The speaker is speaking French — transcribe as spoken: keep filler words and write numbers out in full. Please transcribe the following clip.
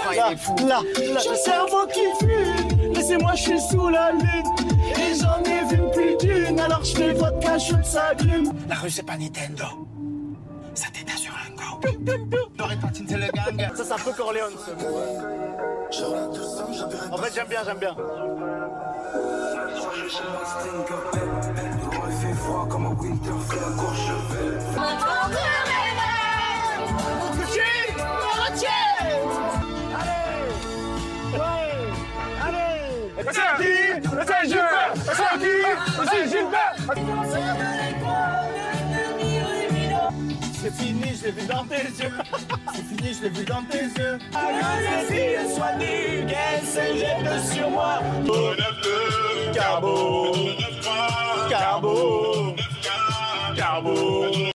Là, là, là, le cerveau qui fume. Laissez-moi, je suis sous la lune. Et j'en ai vu plus d'une. Alors je fais vodka, shoot sa glume. La rue, c'est pas Nintendo. Ça t'éteint sur un go. T'aurais pas tinté le gang. Ça, c'est un peu Corleone, ce mot. En fait, j'aime bien, j'aime bien. C'est fini, je l'ai vu dans tes yeux. C'est fini, je l'ai vu dans tes yeux. Que les filles soient nues, qu'elles se jettent sur moi. Carbo, Carbo, Carbo.